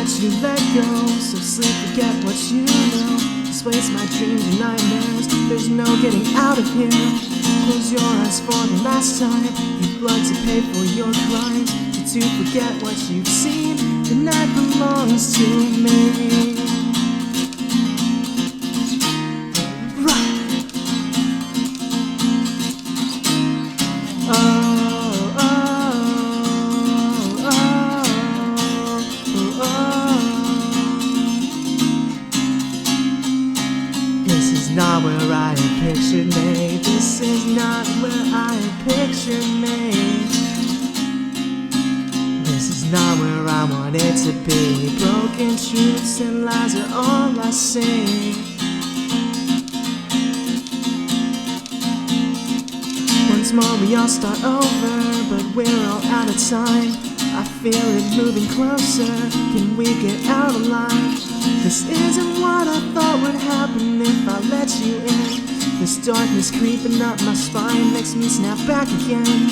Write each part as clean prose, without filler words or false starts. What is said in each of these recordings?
let you let go. So sleep, forget what you know. This waste my dreams and nightmares. There's no getting out of here. Close your eyes for the last time. You've blood to pay for your crimes. But to forget what you've seen, the night belongs to me. This is not where I had pictured me. This is not where I had pictured me. This is not where I want it to be. Broken truths and lies are all I see. Once more we all start over, but we're all out of time. I feel it moving closer. Can we get out alive? This isn't what I thought would happen if I let you in. This darkness creeping up my spine makes me snap back again.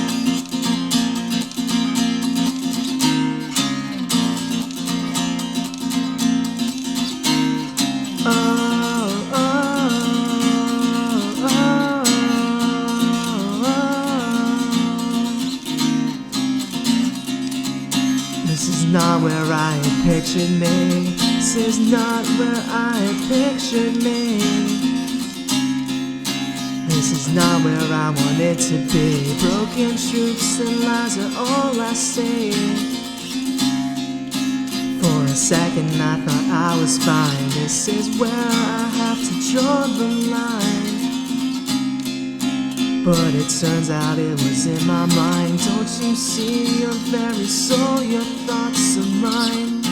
This is not where I had pictured me. This is not where I had pictured me. This is not where I want it to be. Broken truths and lies are all I see. For a second I thought I was fine. This is where I have to draw the line. But it turns out it was in my mind. Don't you see, your very soul, your thoughts are mine.